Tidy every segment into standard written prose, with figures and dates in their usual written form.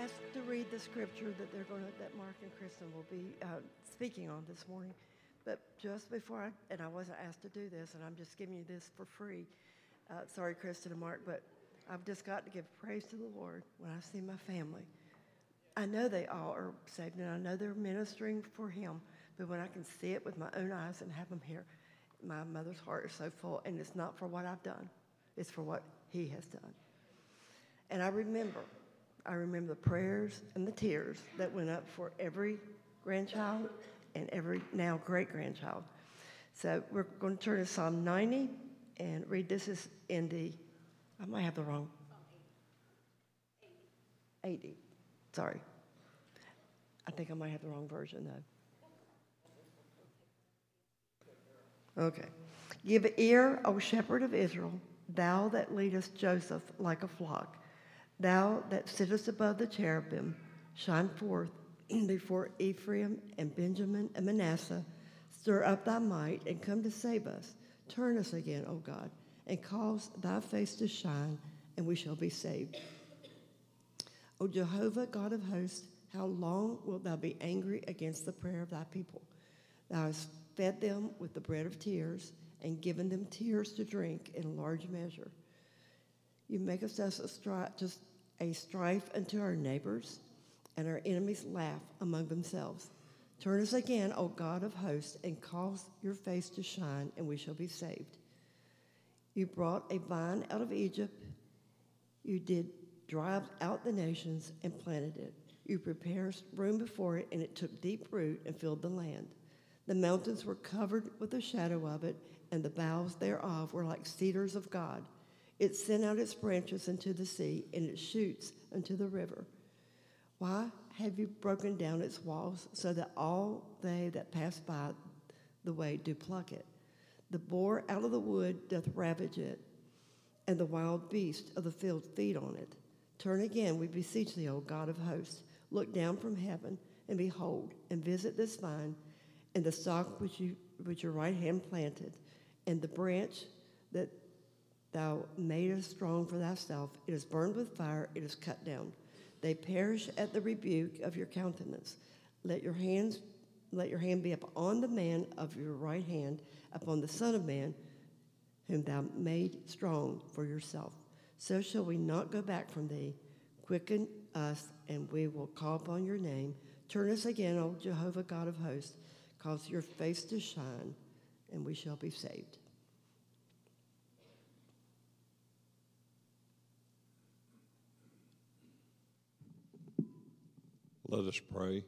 asked to read the scripture that Mark and Kristen will be speaking on this morning. But just before and I wasn't asked to do this, and I'm just giving you this for free. Sorry, Kristen and Mark, but I've just got to give praise to the Lord when I see my family. I know they all are saved, and I know they're ministering for Him. But when I can see it with my own eyes and have them here, my mother's heart is so full, and it's not for what I've done. It's for what He has done. And I remember the prayers and the tears that went up for every grandchild and every now great-grandchild. So we're going to turn to Psalm 90 and read. This is in I might have the wrong. 80. Sorry. I think I might have the wrong version, though. Okay. Give ear, O shepherd of Israel, thou that leadest Joseph like a flock. Thou that sittest above the cherubim, shine forth before Ephraim and Benjamin and Manasseh. Stir up thy might and come to save us. Turn us again, O God, and cause thy face to shine, and we shall be saved. O Jehovah, God of hosts, how long wilt thou be angry against the prayer of thy people? Thou hast fed them with the bread of tears and given them tears to drink in large measure. You make us a strife unto our neighbors, and our enemies laugh among themselves. Turn us again, O God of hosts, and cause your face to shine, and we shall be saved. You brought a vine out of Egypt. You did drive out the nations and planted it. You prepared room before it, and it took deep root and filled the land. The mountains were covered with the shadow of it, and the boughs thereof were like cedars of God. It sent out its branches into the sea, and its shoots into the river. Why have you broken down its walls, so that all they that pass by the way do pluck it? The boar out of the wood doth ravage it, and the wild beast of the field feed on it. Turn again, we beseech thee, O God of hosts. Look down from heaven, and behold, and visit this vine, and the stock which your right hand planted, and the branch that thou madest strong for thyself. It is burned with fire, it is cut down. They perish at the rebuke of your countenance. Let your hand be upon the man of your right hand, upon the Son of Man, whom thou made strong for yourself. So shall we not go back from thee. Quicken us, and we will call upon your name. Turn us again, O Jehovah God of hosts. Cause your face to shine, and we shall be saved. Let us pray.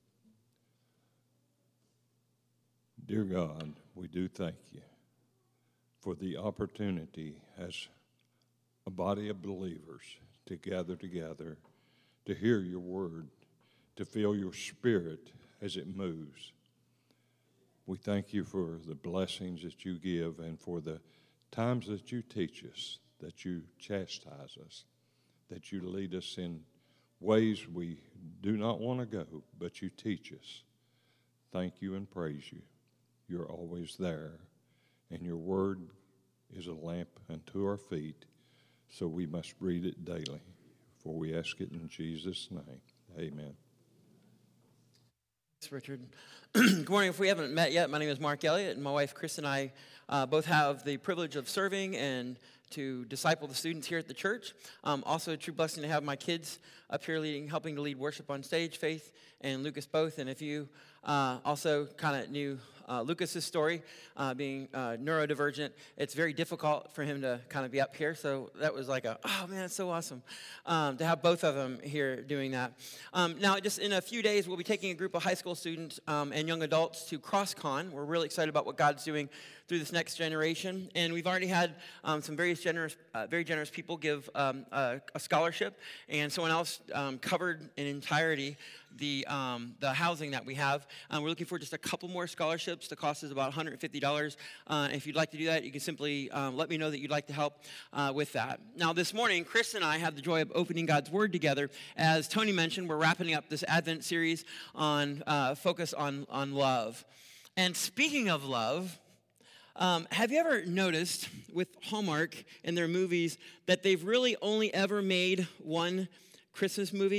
Dear God, we do thank you for the opportunity as a body of believers to gather together, to hear your word, to feel your spirit as it moves. We thank you for the blessings that you give and for the times that you teach us, that you chastise us, that you lead us in ways we do not want to go, but you teach us. Thank you and praise you. You're always there, and your word is a lamp unto our feet, so we must read it daily. For we ask it in Jesus' name. Amen. Thanks, Richard. Good morning. If we haven't met yet, my name is Mark Elliott, and my wife Chris and I both have the privilege of serving and to disciple the students here at the church. Also a true blessing to have my kids up here helping to lead worship on stage, Faith and Lucas both. And if you also kind of knew Lucas's story, being neurodivergent, it's very difficult for him to kind of be up here. So that was like oh man, it's so awesome to have both of them here doing that. Now, just in a few days, we'll be taking a group of high school students and young adults to CrossCon. We're really excited about what God's doing through this next generation. And we've already had some very generous people give a scholarship, and someone else covered in entirety the housing that we have. We're looking for just a couple more scholarships. The cost is about $150. If you'd like to do that, you can simply let me know that you'd like to help with that. Now, this morning, Chris and I had the joy of opening God's Word together. As Tony mentioned, we're wrapping up this Advent series on focus on love. And speaking of love, have you ever noticed with Hallmark in their movies that they've really only ever made one Christmas movie,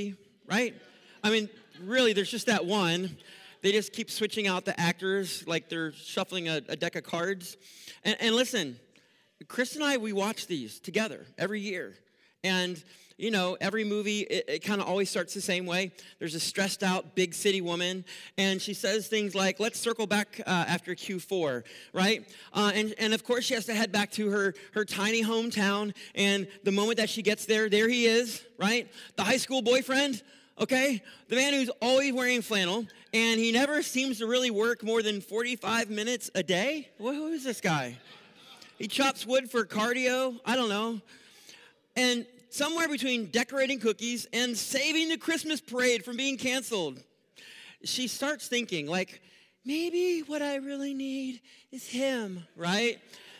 right? I mean, really, there's just that one. They just keep switching out the actors like they're shuffling a deck of cards. And listen, Chris and I, we watch these together every year. And, you know, every movie, it kind of always starts the same way. There's a stressed out big city woman, and she says things like, let's circle back after Q4, right? And of course, she has to head back to her tiny hometown, and the moment that she gets there he is, right? The high school boyfriend, okay? The man who's always wearing flannel, and he never seems to really work more than 45 minutes a day. Well, who is this guy? He chops wood for cardio, I don't know. And somewhere between decorating cookies and saving the Christmas parade from being canceled, she starts thinking, like, maybe what I really need is him, right?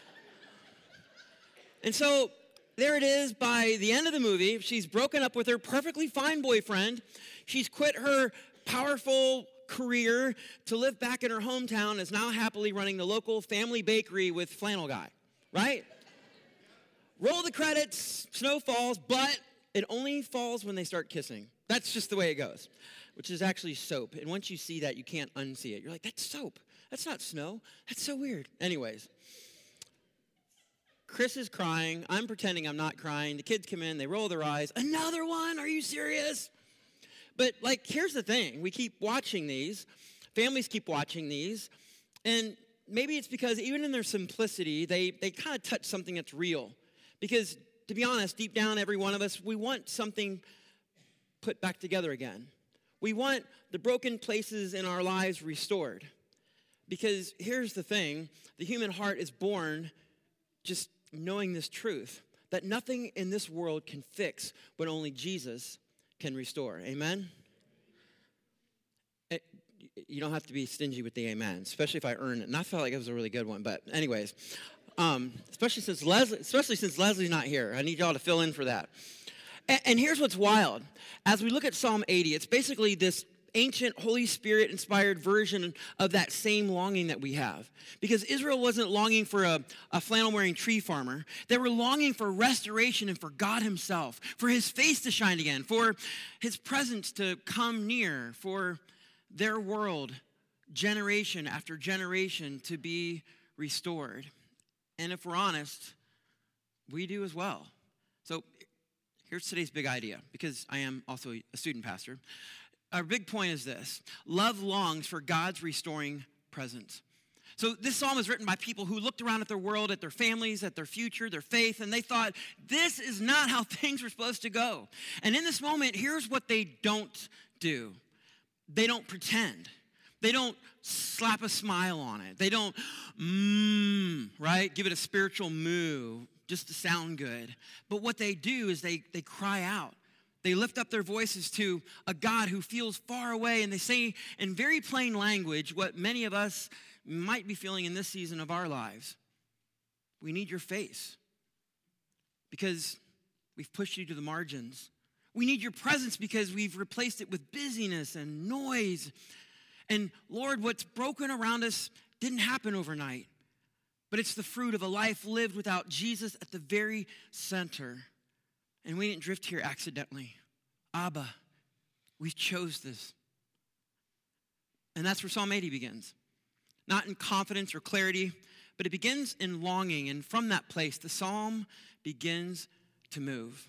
And so there it is. By the end of the movie, she's broken up with her perfectly fine boyfriend. She's quit her powerful career to live back in her hometown, is now happily running the local family bakery with flannel guy, right? Roll the credits, snow falls, but it only falls when they start kissing. That's just the way it goes, which is actually soap. And once you see that, you can't unsee it. You're like, that's soap. That's not snow. That's so weird. Anyways, Chris is crying. I'm pretending I'm not crying. The kids come in. They roll their eyes. Another one? Are you serious? But, like, here's the thing. We keep watching these. Families keep watching these. And maybe it's because even in their simplicity, they kind of touch something that's real. Because, to be honest, deep down, every one of us, we want something put back together again. We want the broken places in our lives restored. Because here's the thing, the human heart is born just knowing this truth, that nothing in this world can fix what only Jesus can restore. Amen? You don't have to be stingy with the amen, especially if I earn it. And I felt like it was a really good one, but anyways. Especially since Leslie's not here. I need y'all to fill in for that. And here's what's wild. As we look at Psalm 80, it's basically this ancient Holy Spirit-inspired version of that same longing that we have. Because Israel wasn't longing for a flannel-wearing tree farmer. They were longing for restoration and for God himself, for his face to shine again, for his presence to come near, for their world, generation after generation, to be restored. And if we're honest, we do as well. So here's today's big idea, because I am also a student pastor. Our big point is this: love longs for God's restoring presence. So this psalm is written by people who looked around at their world, at their families, at their future, their faith, and they thought, this is not how things were supposed to go. And in this moment, here's what they don't do. They don't pretend. They don't slap a smile on it. They don't, right? Give it a spiritual moo just to sound good. But what they do is they cry out. They lift up their voices to a God who feels far away, and they say in very plain language what many of us might be feeling in this season of our lives. We need your face because we've pushed you to the margins. We need your presence because we've replaced it with busyness and noise. And Lord, what's broken around us didn't happen overnight, but it's the fruit of a life lived without Jesus at the very center. And we didn't drift here accidentally. Abba, we chose this. And that's where Psalm 80 begins. Not in confidence or clarity, but it begins in longing. And from that place, the psalm begins to move.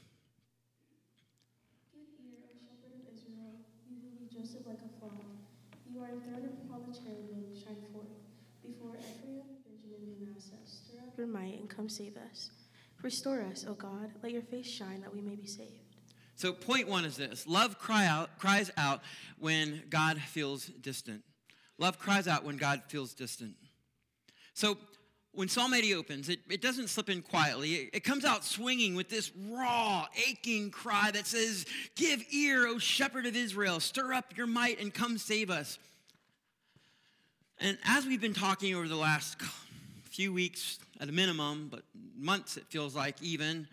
Give ear, O shepherd of Israel, you who lead Joseph like a flock. You are enthroned upon the cherubim, shine forth. Before Ephraim, Benjamin, and Manasseh, stir up your might and come save us. Restore us, O God. Let your face shine that we may be saved. So point one is this: love cries out when God feels distant. Love cries out when God feels distant. So when Psalm 80 opens, it doesn't slip in quietly. It comes out swinging with this raw, aching cry that says, give ear, O shepherd of Israel, stir up your might and come save us. And as we've been talking over the last few weeks at a minimum, but months it feels like even,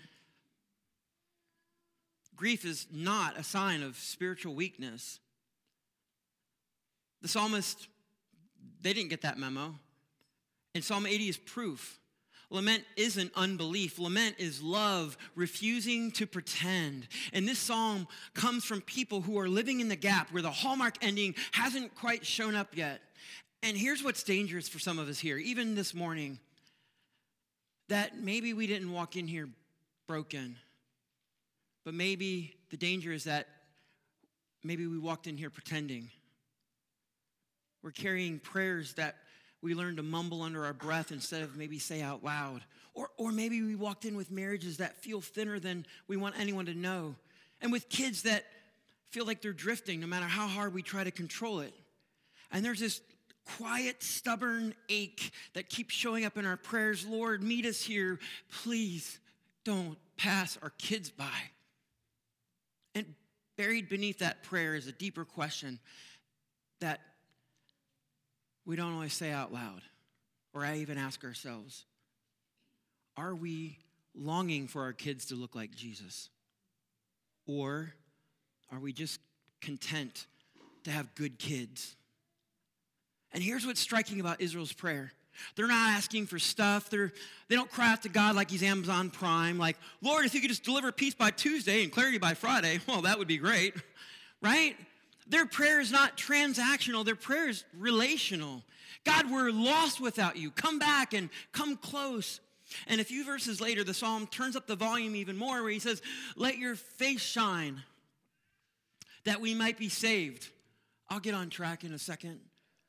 grief is not a sign of spiritual weakness. The psalmist, they didn't get that memo. And Psalm 80 is proof. Lament isn't unbelief. Lament is love, refusing to pretend. And this psalm comes from people who are living in the gap where the Hallmark ending hasn't quite shown up yet. And here's what's dangerous for some of us here, even this morning, that maybe we didn't walk in here broken, but maybe the danger is that maybe we walked in here pretending. We're carrying prayers that we learn to mumble under our breath instead of maybe say out loud. Or maybe we walked in with marriages that feel thinner than we want anyone to know. And with kids that feel like they're drifting no matter how hard we try to control it. And there's this quiet, stubborn ache that keeps showing up in our prayers. Lord, meet us here. Please don't pass our kids by. And buried beneath that prayer is a deeper question that we don't always say out loud or even ask ourselves. Are we longing for our kids to look like Jesus? Or are we just content to have good kids? And here's what's striking about Israel's prayer. They're not asking for stuff. They don't cry out to God like he's Amazon Prime, like, Lord, if you could just deliver peace by Tuesday and clarity by Friday, well, that would be great, right? Their prayer is not transactional. Their prayer is relational. God, we're lost without you. Come back and come close. And a few verses later, the psalm turns up the volume even more where he says, let your face shine that we might be saved. I'll get on track in a second.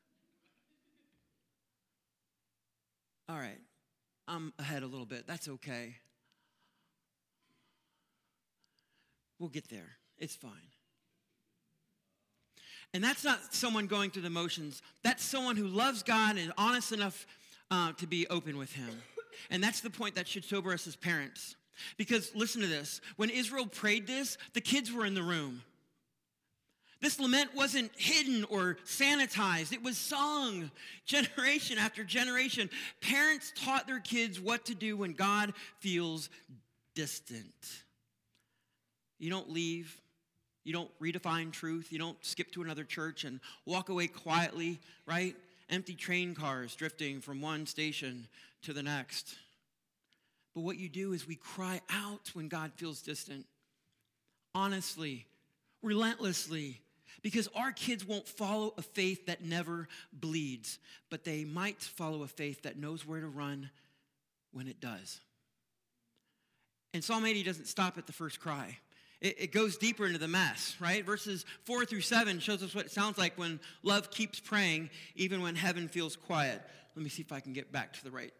All right, I'm ahead a little bit. That's okay. We'll get there. It's fine. And that's not someone going through the motions. That's someone who loves God and is honest enough to be open with him. And that's the point that should sober us as parents. Because listen to this. When Israel prayed this, the kids were in the room. This lament wasn't hidden or sanitized. It was sung generation after generation. Parents taught their kids what to do when God feels distant. You don't leave. You don't redefine truth. You don't skip to another church and walk away quietly, right? Empty train cars drifting from one station to the next. But what you do is we cry out when God feels distant. Honestly, relentlessly. Because our kids won't follow a faith that never bleeds, but they might follow a faith that knows where to run when it does. And Psalm 80 doesn't stop at the first cry. It goes deeper into the mess, right? Verses 4 through 7 shows us what it sounds like when love keeps praying, even when heaven feels quiet. Let me see if I can get back to the right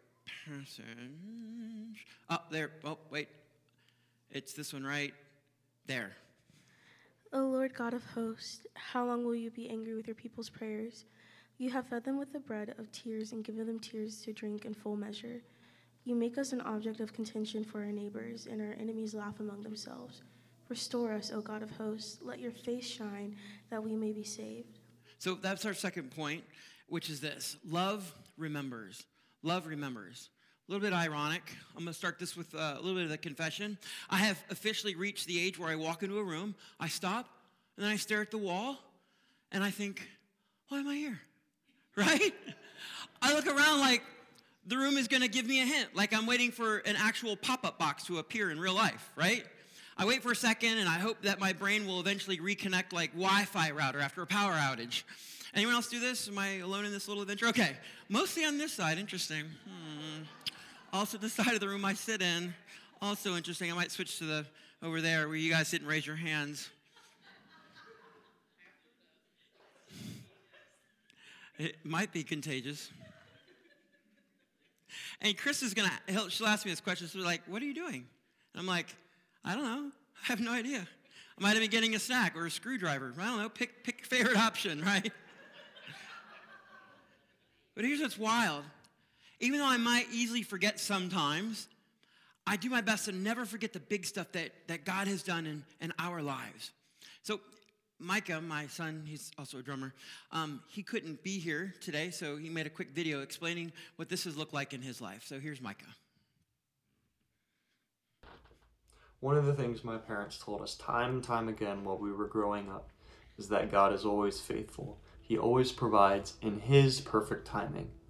passage. Oh, there. Oh, wait. It's this one right there. O Lord God of hosts, how long will you be angry with your people's prayers? You have fed them with the bread of tears and given them tears to drink in full measure. You make us an object of contention for our neighbors, and our enemies laugh among themselves. Restore us, O God of hosts. Let your face shine that we may be saved. So that's our second point, which is this. Love remembers. Love remembers. A little bit ironic. I'm going to start this with a little bit of the confession. I have officially reached the age where I walk into a room, I stop, and then I stare at the wall, and I think, why am I here? Right? I look around like the room is going to give me a hint, like I'm waiting for an actual pop-up box to appear in real life, right? I wait for a second, and I hope that my brain will eventually reconnect like Wi-Fi router after a power outage. Anyone else do this? Am I alone in this little adventure? Okay, mostly on this side. Interesting. Also the side of the room I sit in. Also interesting. I might switch to the over there where you guys sit and raise your hands. It might be contagious. And Chris is she'll ask me this question. She'll be like, what are you doing? And I'm like, I don't know. I have no idea. I might have been getting a snack or a screwdriver. I don't know. Pick your favorite option, right? But here's what's wild. Even though I might easily forget sometimes, I do my best to never forget the big stuff that God has done in our lives. So Micah, my son, he's also a drummer, he couldn't be here today, so he made a quick video explaining what this has looked like in his life. So here's Micah. One of the things my parents told us time and time again while we were growing up is that God is always faithful. He always provides in His perfect timing.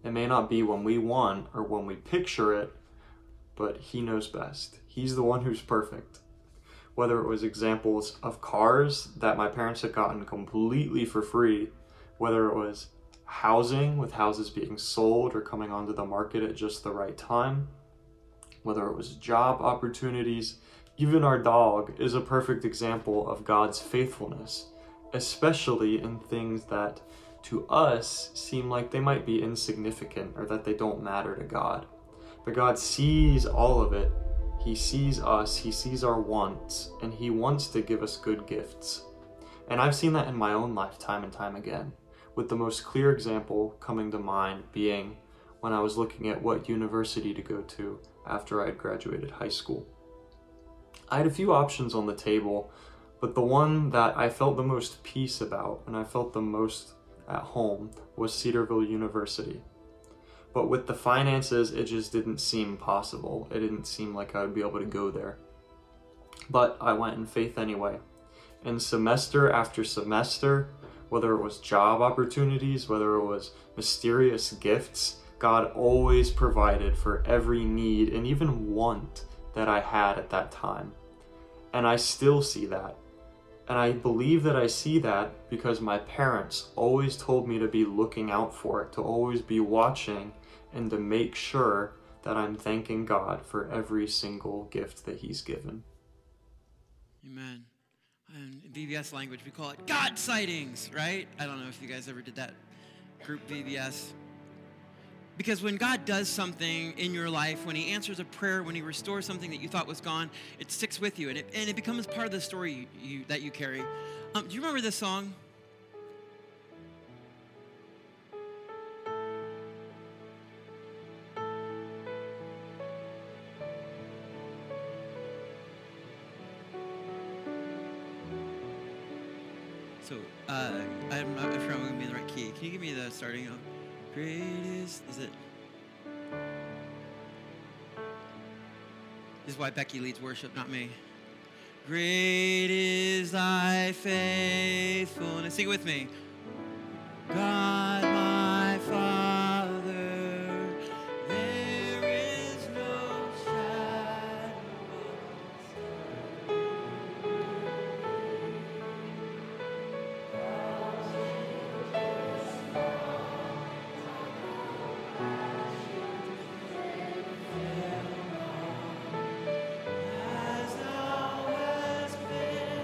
It may not be when we want or when we picture it, but he knows best. He's the one who's perfect. Whether it was examples of cars that my parents had gotten completely for free, whether it was housing with houses being sold or coming onto the market at just the right time, whether it was job opportunities, even our dog is a perfect example of God's faithfulness, especially in things that to us seem like they might be insignificant or that they don't matter to God. But God sees all of it. He sees us, he sees our wants, and he wants to give us good gifts. And I've seen that in my own life time and time again, with the most clear example coming to mind being when I was looking at what university to go to after I had graduated high school. I had a few options on the table, but the one that I felt the most peace about and I felt the most at home was Cedarville University. But with the finances, it just didn't seem possible. It didn't seem like I would be able to go there. But I went in faith anyway. And semester after semester, whether it was job opportunities, whether it was mysterious gifts, God always provided for every need and even want that I had at that time. And I still see that. And I believe that I see that because my parents always told me to be looking out for it, to always be watching, and to make sure that I'm thanking God for every single gift that he's given. Amen. In VBS language, we call it God sightings, right? I don't know if you guys ever did that group VBS. Because when God does something in your life, when he answers a prayer, when he restores something that you thought was gone, it sticks with you, and it becomes part of the story that you carry. Do you remember this song? So, I'm not sure I'm going to be in the right key. Can you give me the starting of Great is it? This is why Becky leads worship, not me. Great is thy faithfulness. Sing it with me. God, my Father, there is no shadow as thou hast been,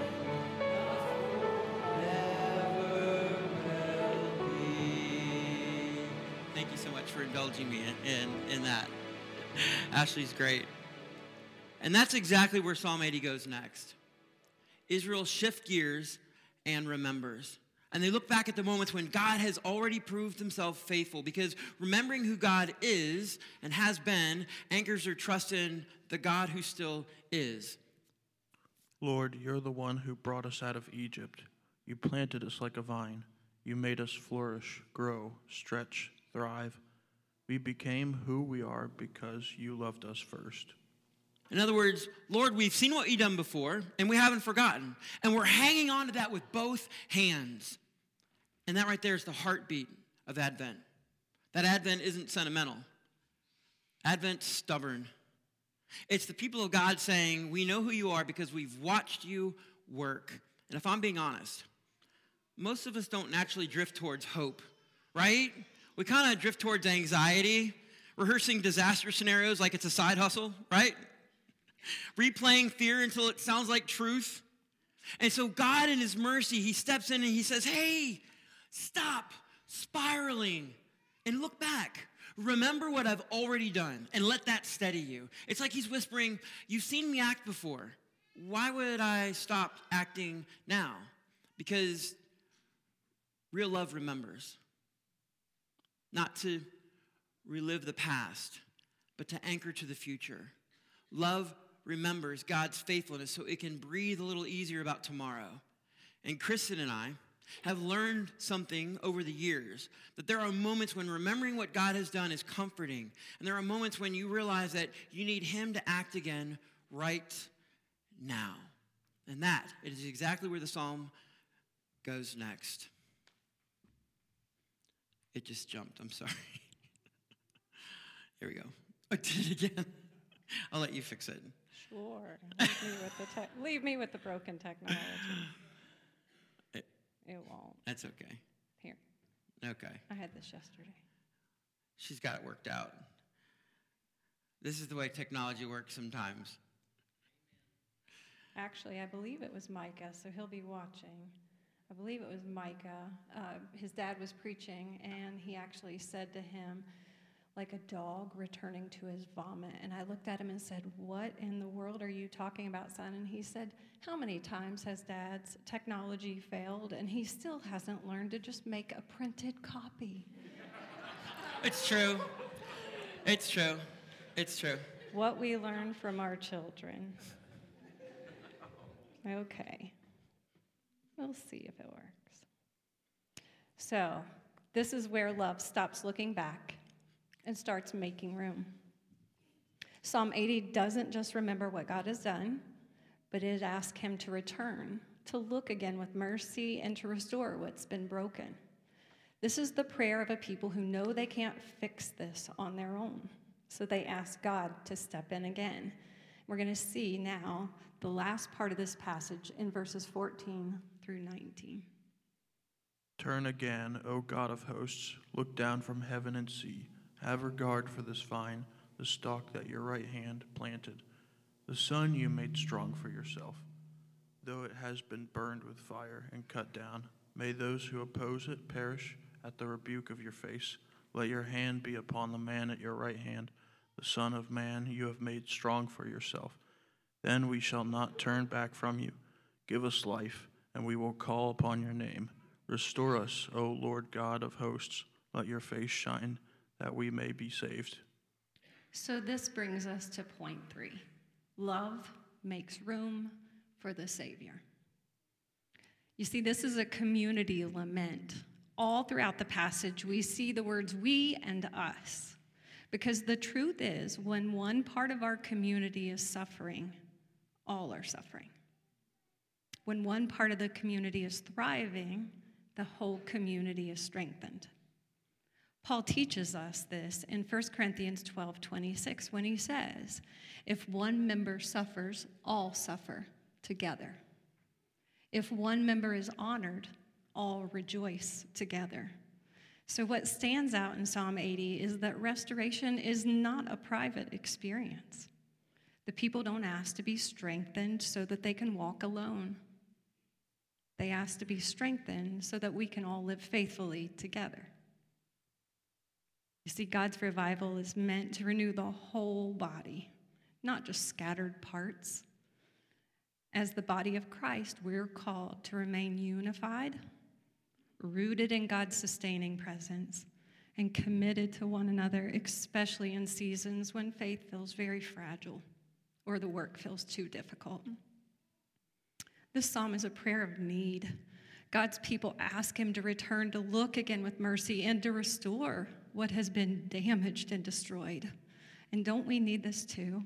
never will be. Thank you so much for indulging me in that. Ashley's great. And that's exactly where Psalm 80 goes next. Israel shifts gears and remembers. And they look back at the moments when God has already proved himself faithful, because remembering who God is and has been anchors their trust in the God who still is. Lord, you're the one who brought us out of Egypt. You planted us like a vine. You made us flourish, grow, stretch, thrive. We became who we are because you loved us first. In other words, Lord, we've seen what you've done before, and we haven't forgotten. And we're hanging on to that with both hands. And that right there is the heartbeat of Advent. That Advent isn't sentimental. Advent's stubborn. It's the people of God saying, we know who you are because we've watched you work. And if I'm being honest, most of us don't naturally drift towards hope, right? We kind of drift towards anxiety, rehearsing disaster scenarios like it's a side hustle, right? Replaying fear until it sounds like truth. And so God in his mercy, he steps in and he says, hey, stop spiraling and look back. Remember what I've already done and let that steady you. It's like he's whispering, you've seen me act before. Why would I stop acting now? Because real love remembers. Not to relive the past, but to anchor to the future. Love remembers God's faithfulness so it can breathe a little easier about tomorrow. And Kristen and I have learned something over the years, that there are moments when remembering what God has done is comforting. And there are moments when you realize that you need him to act again right now. And that is exactly where the psalm goes next. It just jumped, I'm sorry. Here we go. I did it again. I'll let you fix it. Sure. Leave me with the broken technology. It won't. That's okay. Here. Okay. I had this yesterday. She's got it worked out. This is the way technology works sometimes. Actually, I believe it was Micah, so he'll be watching. I believe it was Micah. His dad was preaching, and he actually said to him, like a dog returning to his vomit. And I looked at him and said, what in the world are you talking about, son? And he said, how many times has Dad's technology failed, and he still hasn't learned to just make a printed copy? It's true. It's true. It's true. What we learn from our children. Okay. We'll see if it works. So, this is where love stops looking back and starts making room. Psalm 80 doesn't just remember what God has done, but it asks him to return, to look again with mercy, and to restore what's been broken. This is the prayer of a people who know they can't fix this on their own, so they ask God to step in again. We're going to see now the last part of this passage in verses 14 through 19. Turn again, O God of hosts, look down from heaven and see. Have regard for this vine, the stalk that your right hand planted, the son you made strong for yourself. Though it has been burned with fire and cut down, may those who oppose it perish at the rebuke of your face. Let your hand be upon the man at your right hand, the Son of Man you have made strong for yourself. Then we shall not turn back from you. Give us life, and we will call upon your name. Restore us, O Lord God of hosts. Let your face shine, that we may be saved. So this brings us to point 3. Love makes room for the Savior. You see, this is a community lament. All throughout the passage, we see the words we and us. Because the truth is, when one part of our community is suffering, all are suffering. When one part of the community is thriving, the whole community is strengthened. Paul teaches us this in 1 Corinthians 12:26 when he says, if one member suffers, all suffer together. If one member is honored, all rejoice together. So what stands out in Psalm 80 is that restoration is not a private experience. The people don't ask to be strengthened so that they can walk alone. They ask to be strengthened so that we can all live faithfully together. You see, God's revival is meant to renew the whole body, not just scattered parts. As the body of Christ, we're called to remain unified, rooted in God's sustaining presence, and committed to one another, especially in seasons when faith feels very fragile or the work feels too difficult. This psalm is a prayer of need. God's people ask him to return, to look again with mercy, and to restore what has been damaged and destroyed. And don't we need this too?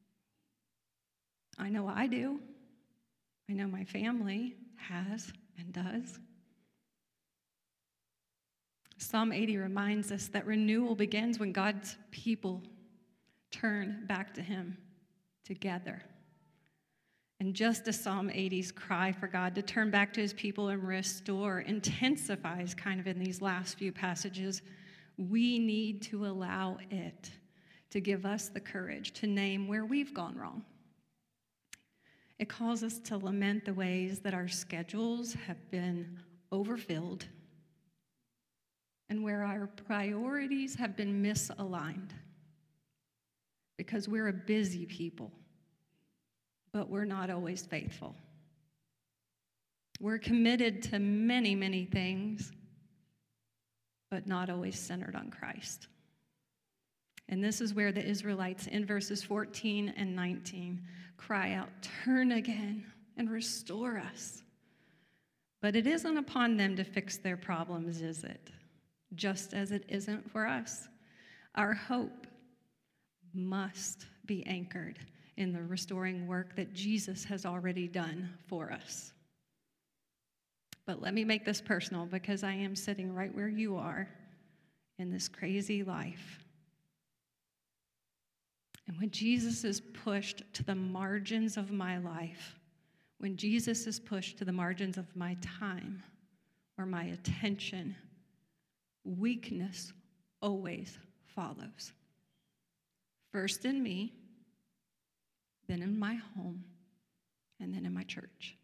I know I do. I know my family has and does. Psalm 80 reminds us that renewal begins when God's people turn back to him together. And just as Psalm 80's cry for God to turn back to his people and restore intensifies kind of in these last few passages, we need to allow it to give us the courage to name where we've gone wrong. It calls us to lament the ways that our schedules have been overfilled and where our priorities have been misaligned, because we're a busy people, but we're not always faithful. We're committed to many, many things, but not always centered on Christ. And this is where the Israelites in verses 14 and 19 cry out, turn again and restore us. But it isn't upon them to fix their problems, is it? Just as it isn't for us. Our hope must be anchored in the restoring work that Jesus has already done for us. But let me make this personal, because I am sitting right where you are in this crazy life. And when Jesus is pushed to the margins of my life, when Jesus is pushed to the margins of my time or my attention, weakness always follows. First in me, then in my home, and then in my church.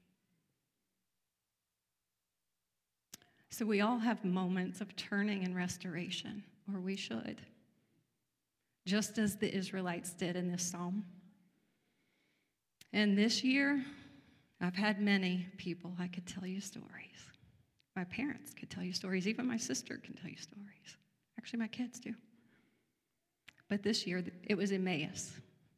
So we all have moments of turning and restoration, or we should, just as the Israelites did in this psalm. And this year, I've had many people I could tell you stories. My parents could tell you stories. Even my sister can tell you stories. Actually, my kids do. But this year, it was Emmaus.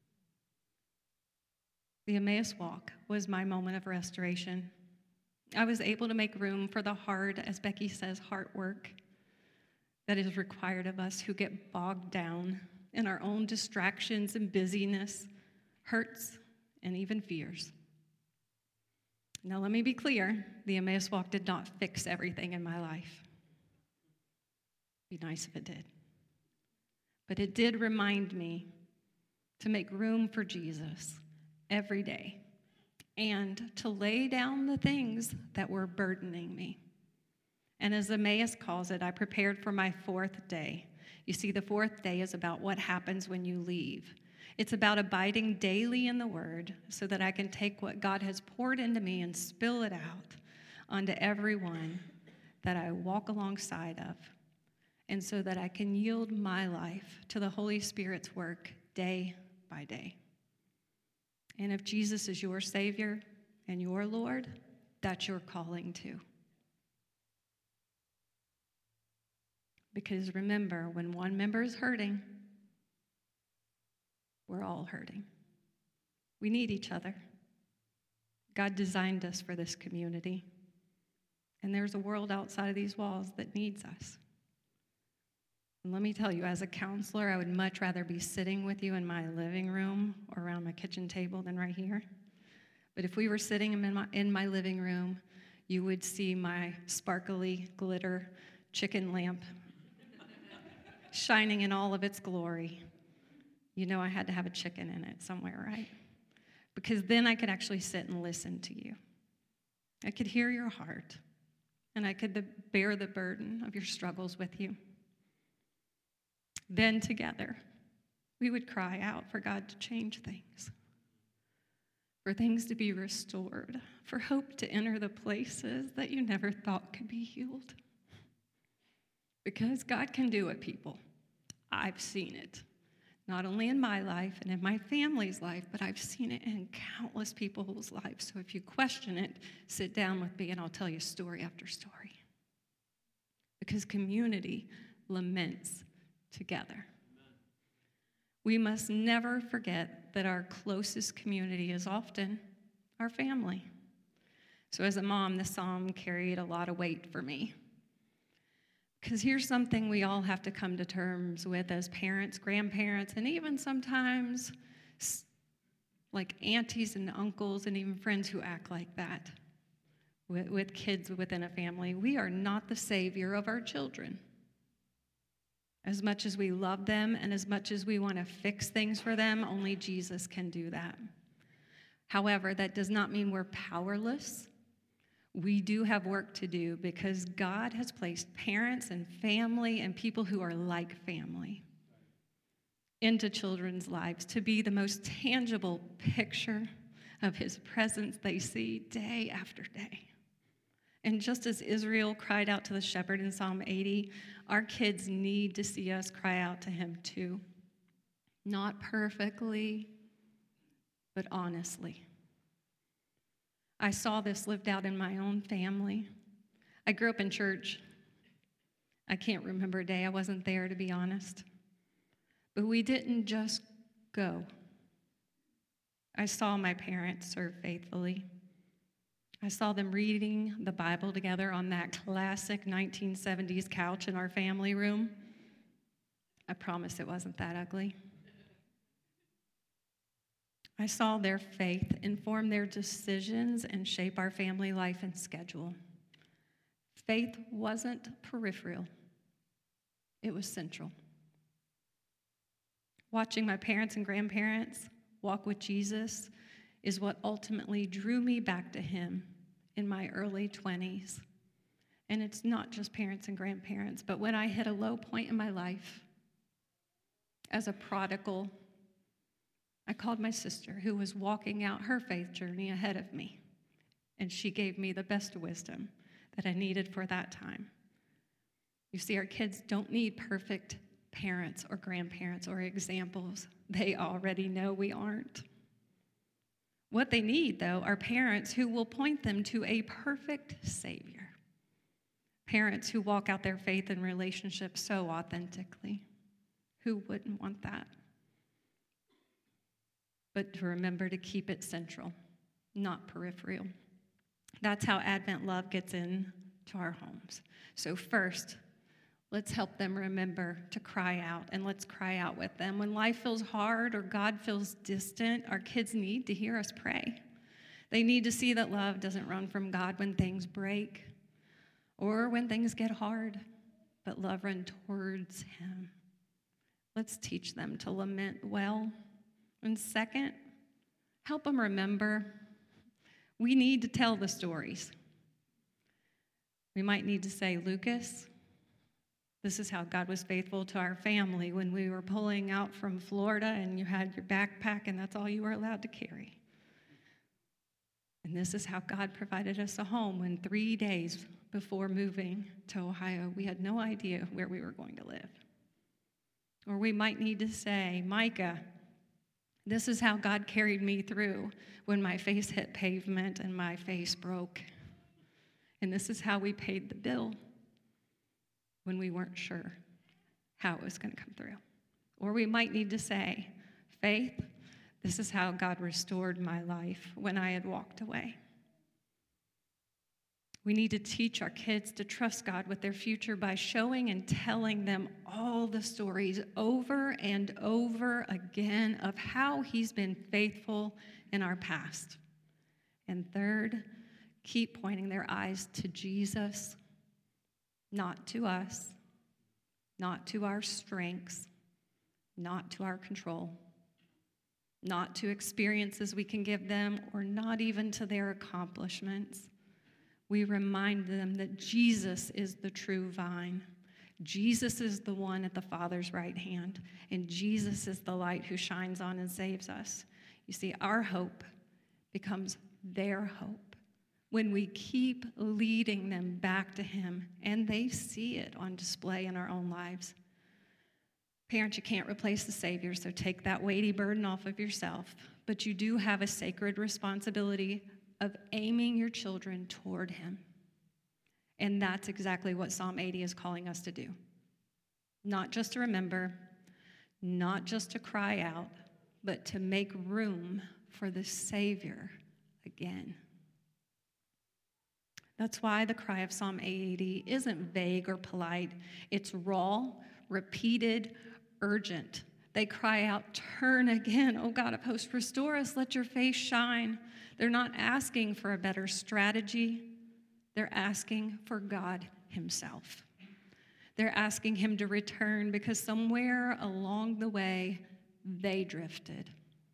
The Emmaus walk was my moment of restoration. I was able to make room for the hard, as Becky says, heart work that is required of us who get bogged down in our own distractions and busyness, hurts, and even fears. Now, let me be clear, the Emmaus walk did not fix everything in my life. It'd be nice if it did. But it did remind me to make room for Jesus every day and to lay down the things that were burdening me. And as Emmaus calls it, I prepared for my fourth day. You see, the fourth day is about what happens when you leave. It's about abiding daily in the Word so that I can take what God has poured into me and spill it out onto everyone that I walk alongside of, and so that I can yield my life to the Holy Spirit's work day by day. And if Jesus is your Savior and your Lord, that's your calling too. Because remember, when one member is hurting, we're all hurting. We need each other. God designed us for this community. And there's a world outside of these walls that needs us. And let me tell you, as a counselor, I would much rather be sitting with you in my living room or around my kitchen table than right here. But if we were sitting in my living room, you would see my sparkly glitter chicken lamp shining in all of its glory. You know I had to have a chicken in it somewhere, right? Because then I could actually sit and listen to you. I could hear your heart, and I could bear the burden of your struggles with you. Then together, we would cry out for God to change things, for things to be restored, for hope to enter the places that you never thought could be healed. Because God can do it, people. I've seen it, not only in my life and in my family's life, but I've seen it in countless people's lives. So if you question it, sit down with me and I'll tell you story after story. Because community laments together. We must never forget that our closest community is often our family. So as a mom, this psalm carried a lot of weight for me. Because here's something we all have to come to terms with as parents, grandparents, and even sometimes like aunties and uncles and even friends who act like that with kids within a family. We are not the savior of our children. As much as we love them and as much as we want to fix things for them, only Jesus can do that. However, that does not mean we're powerless. We do have work to do because God has placed parents and family and people who are like family into children's lives to be the most tangible picture of his presence they see day after day. And just as Israel cried out to the shepherd in Psalm 80, our kids need to see us cry out to him too. Not perfectly, but honestly. I saw this lived out in my own family. I grew up in church. I can't remember a day I wasn't there, to be honest. But we didn't just go. I saw my parents serve faithfully. I saw them reading the Bible together on that classic 1970s couch in our family room. I promise it wasn't that ugly. I saw their faith inform their decisions and shape our family life and schedule. Faith wasn't peripheral, it was central. Watching my parents and grandparents walk with Jesus is what ultimately drew me back to him in my early 20s. And it's not just parents and grandparents, but when I hit a low point in my life as a prodigal, I called my sister, who was walking out her faith journey ahead of me, and she gave me the best wisdom that I needed for that time. You see, our kids don't need perfect parents or grandparents or examples. They already know we aren't. What they need, though, are parents who will point them to a perfect Savior. Parents who walk out their faith and relationship so authentically. Who wouldn't want that? But to remember to keep it central, not peripheral. That's how Advent love gets into our homes. So first, let's help them remember to cry out, and let's cry out with them. When life feels hard or God feels distant, our kids need to hear us pray. They need to see that love doesn't run from God when things break or when things get hard, but love runs towards him. Let's teach them to lament well. And second, help them remember we need to tell the stories. We might need to say, Lucas, this is how God was faithful to our family when we were pulling out from Florida and you had your backpack and that's all you were allowed to carry. And this is how God provided us a home when 3 days before moving to Ohio, we had no idea where we were going to live. Or we might need to say, Micah, this is how God carried me through when my face hit pavement and my face broke. And this is how we paid the bill when we weren't sure how it was going to come through. Or we might need to say, Faith, this is how God restored my life when I had walked away. We need to teach our kids to trust God with their future by showing and telling them all the stories over and over again of how he's been faithful in our past. And third, keep pointing their eyes to Jesus, not to us, not to our strengths, not to our control, not to experiences we can give them, or not even to their accomplishments. We remind them that Jesus is the true vine. Jesus is the one at the Father's right hand, and Jesus is the light who shines on and saves us. You see, our hope becomes their hope when we keep leading them back to him, and they see it on display in our own lives. Parents, you can't replace the Savior, so take that weighty burden off of yourself, but you do have a sacred responsibility of aiming your children toward him. And that's exactly what Psalm 80 is calling us to do. Not just to remember, not just to cry out, but to make room for the Savior again. That's why the cry of Psalm 80 isn't vague or polite. It's raw, repeated, urgent. They cry out, turn again, O God of hosts, restore us, let your face shine. They're not asking for a better strategy. They're asking for God himself. They're asking him to return because somewhere along the way, they drifted.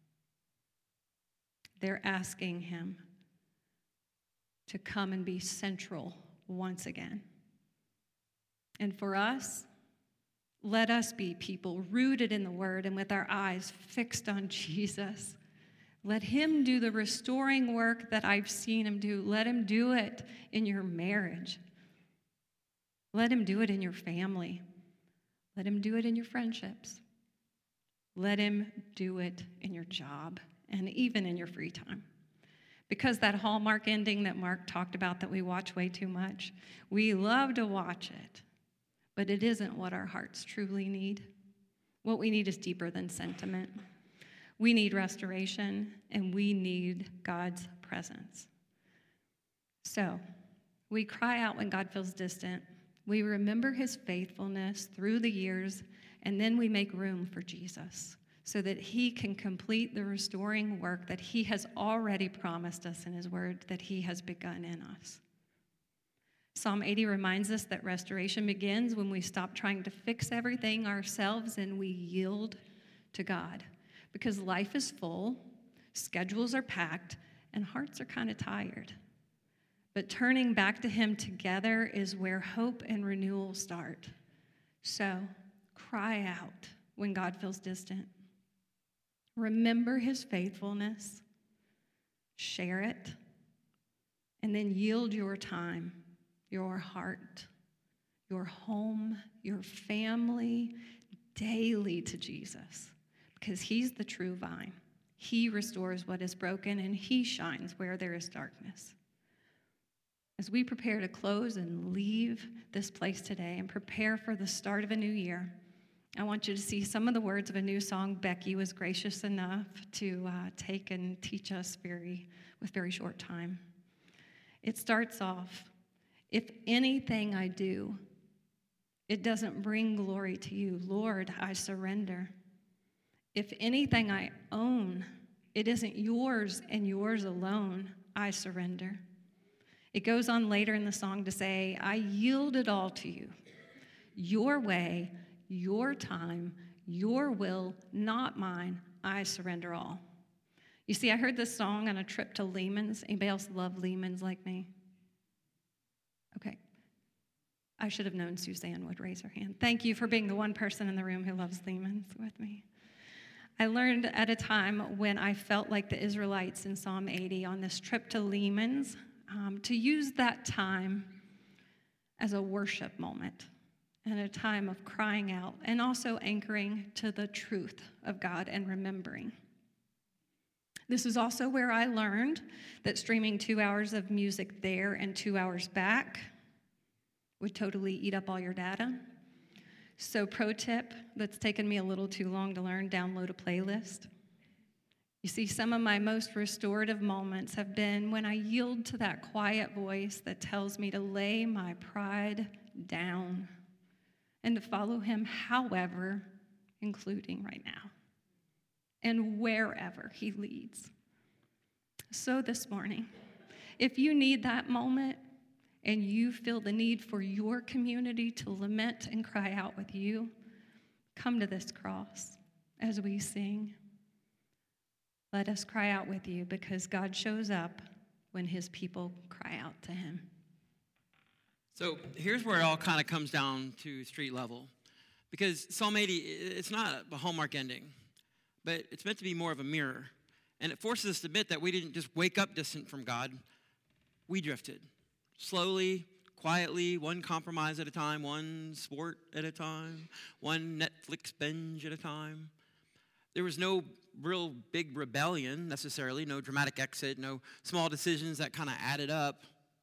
They're asking him to come and be central once again. And for us, let us be people rooted in the word and with our eyes fixed on Jesus. Let him do the restoring work that I've seen him do. Let him do it in your marriage. Let him do it in your family. Let him do it in your friendships. Let him do it in your job and even in your free time. Because that Hallmark ending that Mark talked about that we watch way too much, we love to watch it, but it isn't what our hearts truly need. What we need is deeper than sentiment. We need restoration, and we need God's presence. So, we cry out when God feels distant. We remember his faithfulness through the years, and then we make room for Jesus so that he can complete the restoring work that he has already promised us in his word that he has begun in us. Psalm 80 reminds us that restoration begins when we stop trying to fix everything ourselves and we yield to God because life is full, schedules are packed, and hearts are kind of tired. But turning back to Him together is where hope and renewal start. So cry out when God feels distant. Remember His faithfulness, share it, and then yield your time, your heart, your home, your family daily to Jesus because He's the true vine. He restores what is broken and He shines where there is darkness. As we prepare to close and leave this place today and prepare for the start of a new year, I want you to see some of the words of a new song Becky was gracious enough to take and teach us with very short time. It starts off, if anything I do, it doesn't bring glory to you, Lord, I surrender. If anything I own, it isn't yours and yours alone, I surrender. It goes on later in the song to say, I yield it all to you. Your way, your time, your will, not mine, I surrender all. You see, I heard this song on a trip to Lehman's. Anybody else love Lehman's like me? Okay. I should have known Suzanne would raise her hand. Thank you for being the one person in the room who loves Lehman's with me. I learned at a time when I felt like the Israelites in Psalm 80 on this trip to Lehman's to use that time as a worship moment and a time of crying out and also anchoring to the truth of God and remembering. This is also where I learned that streaming 2 hours of music there and 2 hours back would totally eat up all your data. So pro tip that's taken me a little too long to learn, download a playlist. You see, some of my most restorative moments have been when I yield to that quiet voice that tells me to lay my pride down and to follow Him however, including right now, and wherever He leads. So this morning, if you need that moment and you feel the need for your community to lament and cry out with you, come to this cross as we sing. Let us cry out with you because God shows up when His people cry out to Him. So here's where it all kind of comes down to street level. Because Psalm 80, it's not a Hallmark ending, but it's meant to be more of a mirror. And it forces us to admit that we didn't just wake up distant from God. We drifted. Slowly, quietly, one compromise at a time, one sport at a time, one Netflix binge at a time. There was no real big rebellion necessarily, no dramatic exit, no small decisions that kind of added up.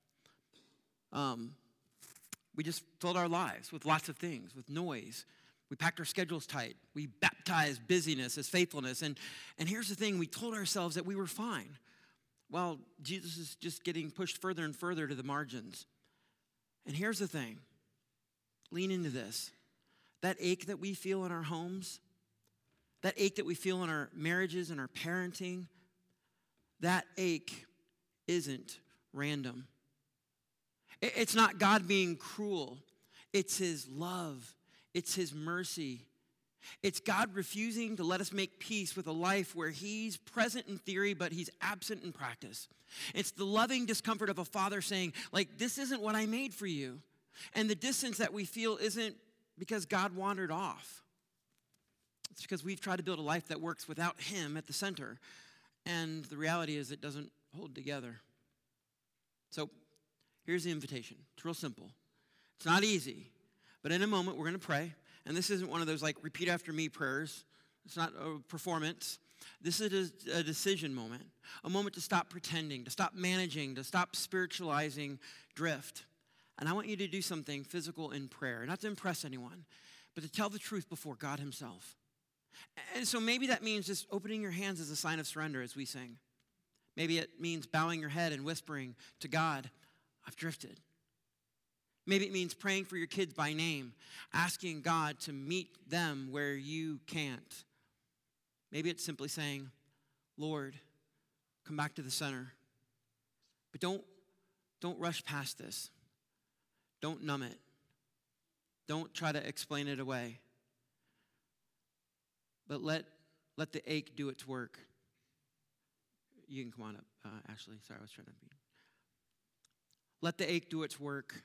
We just filled our lives with lots of things, with noise. We packed our schedules tight. We baptized busyness as faithfulness. And here's the thing, we told ourselves that we were fine. Well, Jesus is just getting pushed further and further to the margins. And here's the thing, lean into this. That ache that we feel in our homes, that ache that we feel in our marriages and our parenting, that ache isn't random. It's not God being cruel. It's His love. It's His mercy. It's God refusing to let us make peace with a life where He's present in theory, but He's absent in practice. It's the loving discomfort of a father saying, like, this isn't what I made for you. And the distance that we feel isn't because God wandered off. It's because we've tried to build a life that works without Him at the center. And the reality is it doesn't hold together. So here's the invitation. It's real simple. It's not easy, but in a moment we're going to pray. And this isn't one of those like repeat after me prayers. It's not a performance. This is a decision moment, a moment to stop pretending, to stop managing, to stop spiritualizing drift. And I want you to do something physical in prayer, not to impress anyone, but to tell the truth before God Himself. And so maybe that means just opening your hands as a sign of surrender as we sing. Maybe it means bowing your head and whispering to God, I've drifted. Maybe it means praying for your kids by name, asking God to meet them where you can't. Maybe it's simply saying, Lord, come back to the center. But don't rush past this. Don't numb it. Don't try to explain it away. But let let the ache do its work. You can come on up, Ashley. Sorry, I was trying to be. Let the ache do its work.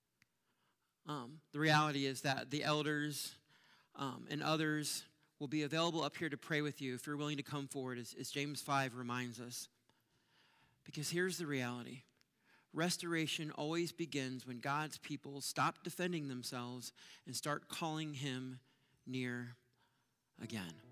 The reality is that the elders and others will be available up here to pray with you if you're willing to come forward, as James 5 reminds us. Because here's the reality. Restoration always begins when God's people stop defending themselves and start calling him near again.